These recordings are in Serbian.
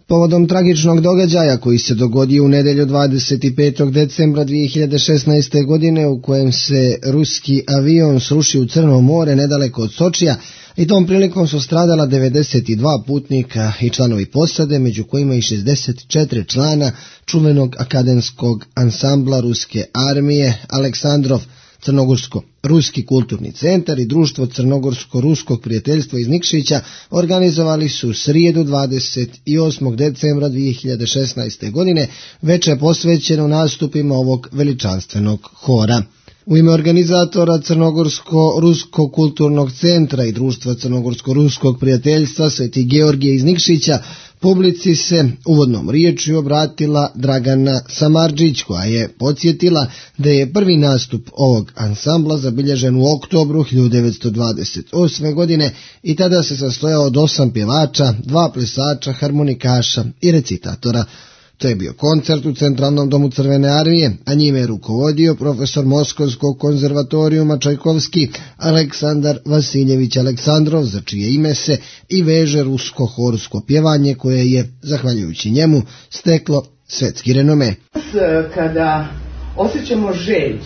Povodom tragičnog događaja koji se dogodio u nedjelju 25. decembra 2016. godine u kojem se ruski avion srušio u Crno more nedaleko od Sočija i tom prilikom su stradala 92 putnika i članovi posade, među kojima i 64 člana čuvenog akademskog ansambla ruske armije Aleksandrov, Crnogorsko-ruski kulturni centar i društvo Crnogorsko-ruskog prijateljstva iz Nikšića organizovali su srijedu 28. decembra 2016. godine večer posvećeno nastupima ovog veličanstvenog hora. U ime organizatora Crnogorsko-ruskog kulturnog centra i društva Crnogorsko-ruskog prijateljstva Sveti Georgije iz Nikšića publici se uvodnom riječju obratila Dragana Samardžić, koja je podsjetila da je prvi nastup ovog ansambla zabilježen u oktobru 1928. godine i tada se sastojao od 8 pjevača, 2 plesača, harmonikaša i recitatora. To je bio koncert u Centralnom domu Crvene armije, a njime je rukovodio profesor Moskovskog konzervatorijuma Čajkovski Aleksandar Vasiljević Aleksandrov, za čije ime se i veže rusko horsko pjevanje koje je, zahvaljujući njemu, steklo svetski renome. Kada osjećamo žeđ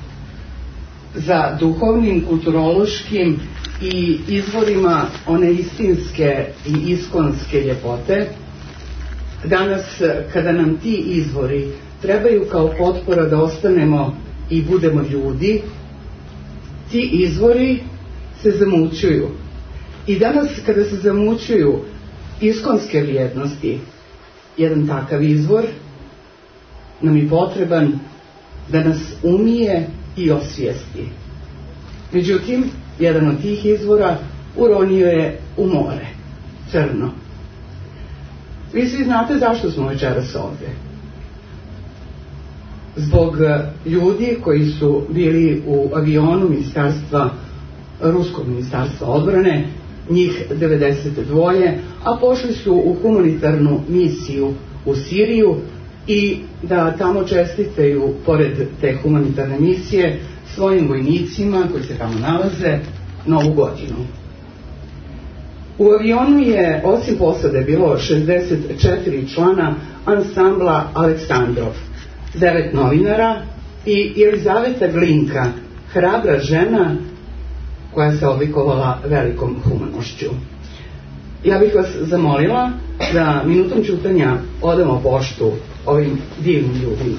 za duhovnim, kulturološkim i izvorima one istinske i iskonske ljepote, danas, kada nam ti izvori trebaju kao potpora da ostanemo i budemo ljudi, ti izvori se zamućuju. I danas, kada se zamućuju iskonske vrijednosti, jedan takav izvor nam je potreban da nas umije i osvijesti. Međutim, jedan od tih izvora uronio je u more, crno. Vi svi znate zašto smo večeras ovdje. Zbog ljudi koji su bili u avionu Ruskog ministarstva odbrane, njih 92, a pošli su u humanitarnu misiju u Siriju i da tamo čestitaju, pored te humanitarne misije, svojim vojnicima koji se tamo nalaze, Novu godinu. U avionu je, osim posade, bilo 64 člana ansambla Aleksandrov, 9 novinara i Jelizaveta Glinka, hrabra žena koja se odlikovala velikom humanošću. Ja bih vas zamolila da minutom ćutanja odamo poštu ovim divnim ljudima.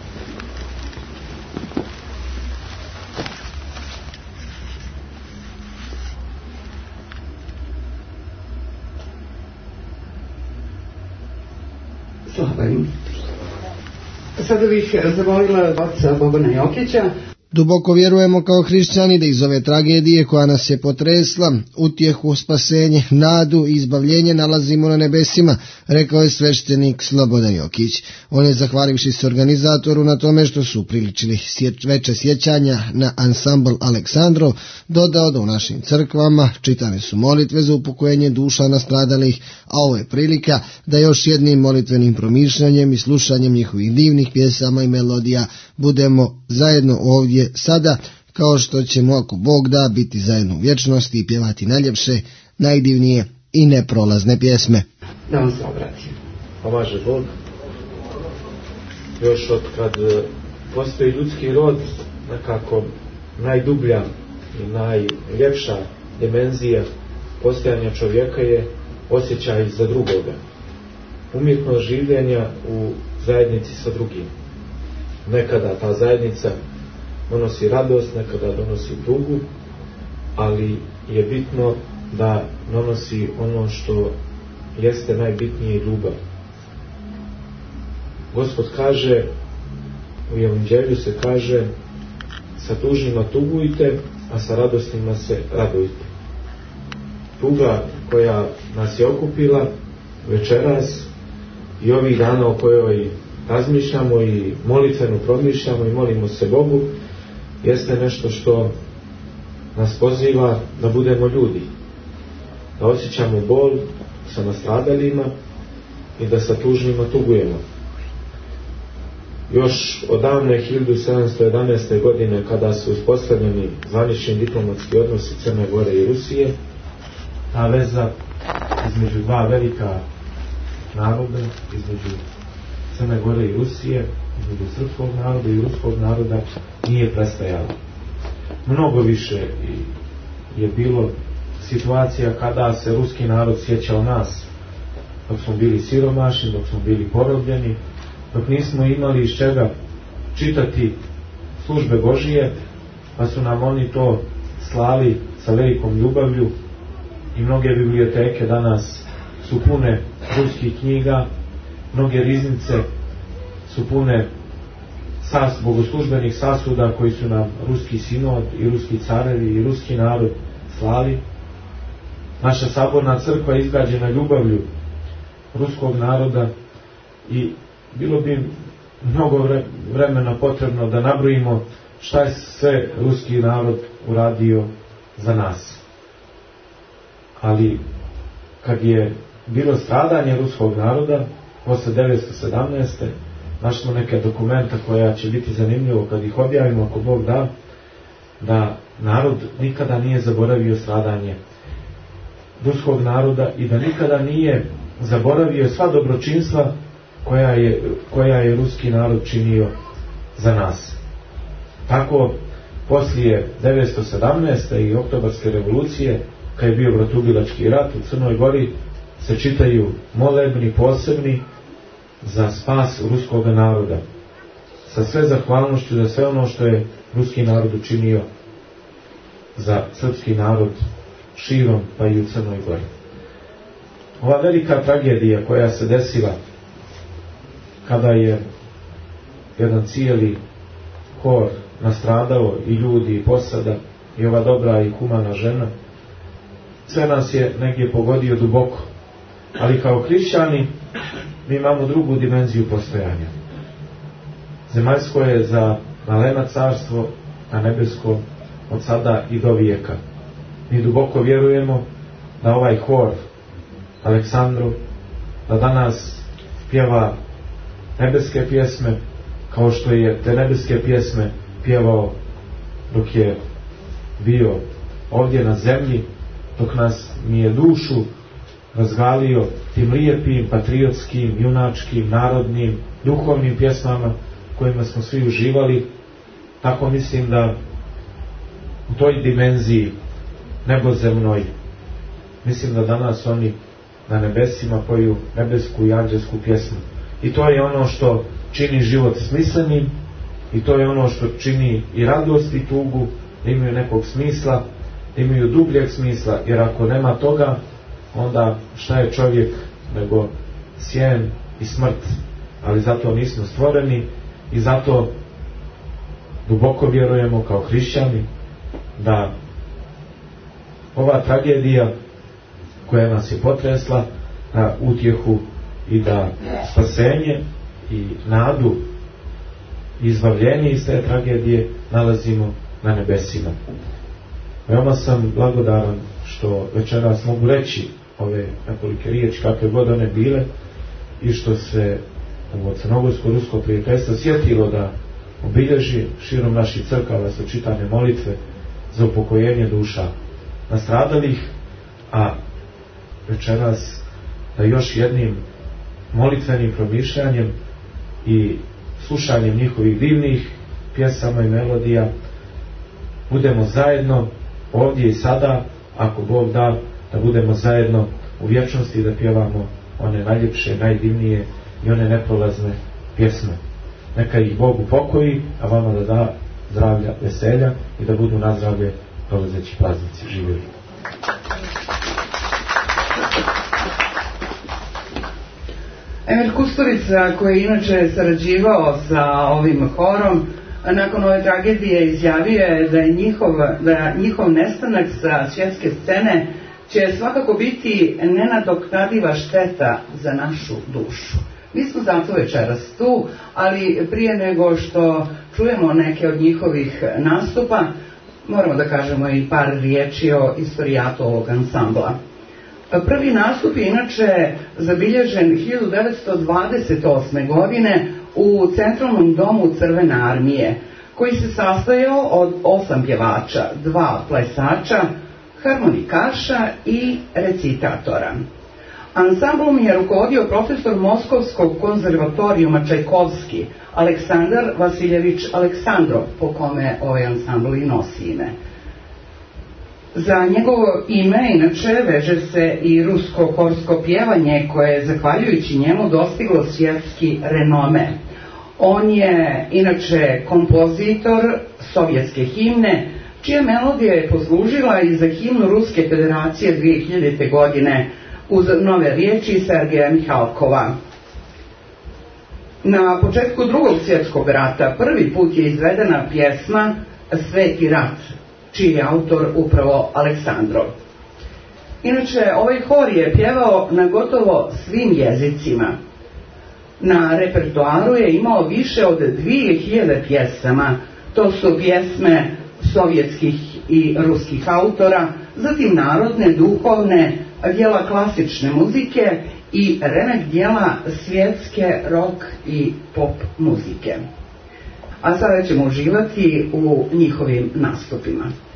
Slava im. Sada bih zamolila oca Bobana Jokića. Duboko vjerujemo kao hrišćani da iz ove tragedije koja nas je potresla, utjehu, spasenje, nadu i izbavljenje nalazimo na nebesima, rekao je sveštenik Slobodan Jokić. On je, zahvalivši se organizatoru na tome što su upriličili veče sjećanja na ansambl Aleksandrov, dodao da u našim crkvama čitane su molitve za upokojenje duša nastradalih, a ovo je prilika da još jednim molitvenim promišljanjem i slušanjem njihovih divnih pjesama i melodija budemo zajedno ovdje sada, kao što ćemo, ako Bog da, biti zajedno u vječnosti i pjevati najljepše, najdivnije i neprolazne pjesme. Da vam se obratim. Pomaže Bog. Još od kad postoji ljudski rod, nekako najdublja i najljepša dimenzija postojanja čovjeka je osjećaj za drugoga. Umjetnost življenja u zajednici sa drugim. Nekada ta zajednica donosi radost, nekada donosi tugu, ali je bitno da donosi ono što jeste najbitnije, ljubav. Gospod kaže, u Evanđelju se kaže, sa tužnima tugujte, a sa radosnima se radujte. Tuga koja nas je okupila večeras i ovih dana o kojoj razmišljamo i molitveno promišljamo i molimo se Bogu, jeste nešto što nas poziva da budemo ljudi, da osjećamo bol sa nastradalima i da sa tužnima tugujemo. Još odavne 1711. godine, kada su uspostavljeni zvanični diplomatski odnosi Crne Gore i Rusije, ta veza između dva velika naroda, između Crne Gore i Rusije, između srpskog naroda i ruskog naroda nije prestajalo. Mnogo više je bilo situacija kada se ruski narod sjećao nas, dok smo bili siromašni, dok smo bili porobljeni, dok nismo imali iz čega čitati službe Božije, pa su nam oni to slali sa velikom ljubavlju i mnoge biblioteke danas su pune ruskih knjiga, mnoge riznice su pune bogoslužbenih sasuda koji su nam ruski sinod i ruski carevi i ruski narod slali. Naša saborna crkva je izgrađena ljubavlju ruskog naroda i bilo bi mnogo vremena potrebno da nabrojimo šta je sve ruski narod uradio za nas. Ali kad je bilo stradanje ruskog naroda posle 1917. našli smo neke dokumenta koja će biti zanimljivo kad ih objavimo, ako Bog da, da narod nikada nije zaboravio stradanje ruskog naroda i da nikada nije zaboravio sva dobročinstva koja je ruski narod činio za nas. Tako, poslije 1917. i Oktobarske revolucije, kad je bio bratoubilački rat u Crnoj Gori, se čitaju molebni posebni za spas ruskog naroda, sa sve zahvalnošću za sve ono što je ruski narod učinio za srpski narod širom, pa i u Crnoj Gori. Ova velika tragedija koja se desila kada je jedan cijeli hor nastradao, i ljudi i posada, i ova dobra i humana žena, sve nas je negdje pogodio duboko. Ali kao hrišćani mi imamo drugu dimenziju postojanja. Zemaljsko je za malena carstvo, a nebesko od sada i do vijeka. Mi duboko vjerujemo da ovaj hor Aleksandrov, da danas pjeva nebeske pjesme, kao što je te nebeske pjesme pjevao dok je bio ovdje na zemlji, dok nas mi je dušu razgalio tim lijepim, patriotskim, junačkim, narodnim, duhovnim pjesmama kojima smo svi uživali. Tako mislim da u toj dimenziji nebozemnoj, mislim da danas oni na nebesima poju nebesku i anđelsku pjesmu. I to je ono što čini život smislenim, i to je ono što čini i radost i tugu, da imaju nekog smisla, da imaju dubljeg smisla, jer ako nema toga, onda šta je čovjek nego sjen i smrt. Ali zato nismo stvoreni i zato duboko vjerujemo kao hrišćani da ova tragedija koja nas je potresla, na utjehu i da spasenje i nadu i izbavljenje iz te tragedije nalazimo na nebesima. Veoma sam blagodaran što večeras mogu reći ove nekolike riječi, kakve god one bile, i što se ovo crnogorsko-rusko prijateljstvo sjetilo da obilježi širom naših crkava sačitane molitve za upokojenje duša nastradalih, a večeras da još jednim molitvenim promišljanjem i slušanjem njihovih divnih pjesama i melodija budemo zajedno ovdje i sada, ako Bog da, da budemo zajedno u vječnosti, da pjevamo one najljepše, najdivnije i one neprolazne pjesme. Neka ih Bog upokoji, a vama da da zdravlja, veselja i da budu na zdravlje prolazeći praznici. Živjeli. Emir Kusturica, koji je inače sarađivao sa ovim horom, nakon ove tragedije izjavio je da njihov nestanak sa svjetske scene će svakako biti nenadoknadiva šteta za našu dušu. Mi smo zato večeras tu, ali prije nego što čujemo neke od njihovih nastupa, moramo da kažemo i par riječi o istorijatu ovog ansambla. Prvi nastup je inače zabilježen 1928. godine u Centralnom domu Crvene armije, koji se sastojao od 8 pjevača, 2 plesača, harmonikaša i recitatora. Ansamblom je rukovodio profesor Moskovskog konzervatorijuma Čajkovski, Aleksandar Vasiljević Aleksandrov, po kome ovaj ansambl i nosi ime. Za njegovo ime, inače, veže se i rusko horsko pjevanje koje je, zahvaljujući njemu, dostiglo svjetski renome. On je, inače, kompozitor sovjetske himne, čija melodija je poslužila i za himnu Ruske federacije 2000. godine uz nove riječi Sergeja Mihalkova. Na početku Drugog svjetskog rata prvi put je izvedena pjesma Sveti rat, čiji je autor upravo Aleksandrov. Inače, ovaj hor je pjevao na gotovo svim jezicima. Na repertoaru je imao više od 2000 pjesama, to su pjesme sovjetskih i ruskih autora, zatim narodne, duhovne, djela klasične muzike i remek djela svjetske rock i pop muzike. A sada ćemo uživati u njihovim nastupima.